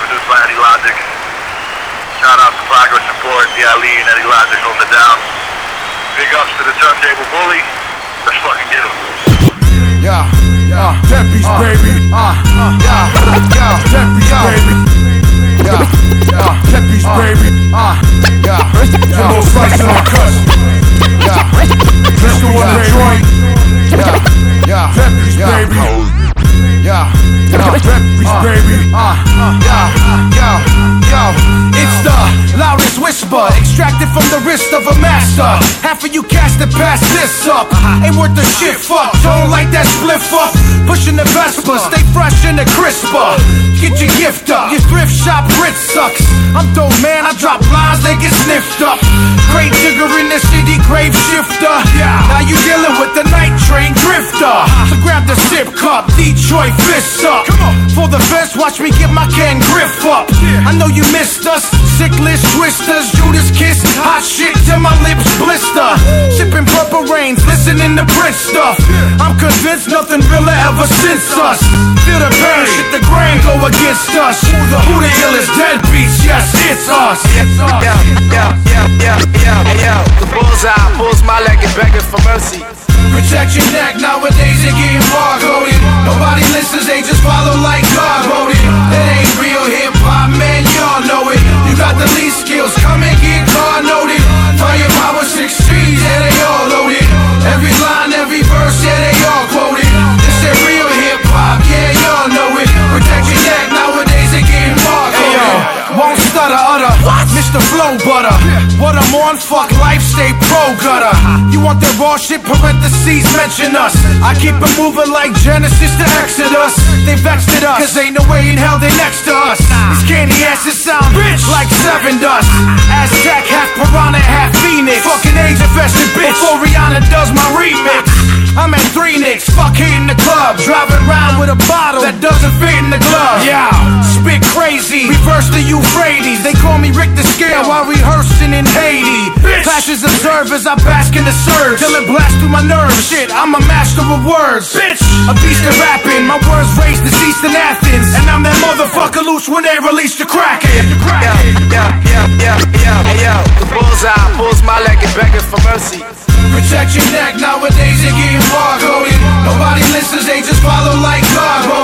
produced by Eddie Logic. Shout out to Progress Support, the Ali and Eddie Logic holding it down. Big ups to the Turntable Bully. Let's fucking get him. Yeah, that beats, baby. Yeah, that beats, baby. Yeah, that beats, baby. Yeah, no slice in the cuts. Yeah, let's do one joint. Yeah, that beats, baby. Yeah, that beats, baby. It's the loudest whisper, extracted from the wrist of a master. Half of you cast it past this up. Ain't worth the shit, fuck. Don't like that spliff up. Pushing the Vespa, stay fresh and the crisper. Get your gift up, your thrift shop Brit sucks. I'm dope, man, I drop lines, they get sniffed up. Great digger in the city, grave shifter. Now you dealing with the night train drifter. So grab the sip cup, Detroit fists up. For the fence, watch me get my can grip up. I know you missed us, sick list twisters, Judas kiss, hot shit till my lips blister. Sipping purple rains, listening to Prince stuff. I'm convinced nothing realer ever since us. Feel the pain, shit the grain go against us. Who the illest deadbeats? Yes, it's us. The bullseye pulls my leg and begging for mercy. Protect your neck, nowadays they getting barcoded. Nobody listens, they just follow like God wrote it. That ain't real hip-hop, man, y'all know it. You got the least skills, come and get car noted. Firepower 6 trees, yeah, they all loaded. Every line, every verse, yeah, they all quoted. This that real hip-hop, yeah, y'all know it. Protect your neck, nowadays they getting barcoded. Won't stutter, utter, Mr. Flow Butter. What I'm on, fuck life, stay pro gutter. You want that raw shit, parentheses, mention us. I keep it moving like Genesis to Exodus. They vexed at us, cause ain't no way in hell they next to us. These candy asses sound bitch like Seven Dust. Aztec, half piranha, half phoenix. Fucking age infested bitch before Rihanna does my remix. I'm at 3 nicks, fuck hitting the club. Driving around with a bottle that doesn't fit in the glove. Yeah, spit crazy, reverse the Euphrates. They call me Rick the Scale while rehearsing in Haiti. Clashes observe as I bask in the surge, till it blasts through my nerves. Shit, I'm a master of words. Bitch, a beast of rapping. My words raised deceased in Athens, and I'm that motherfucker loose when they release the Kraken. The bullseye pulls my leg and begging for mercy. Protect your neck, nowadays they getting barcoded. Nobody listens, they just follow like God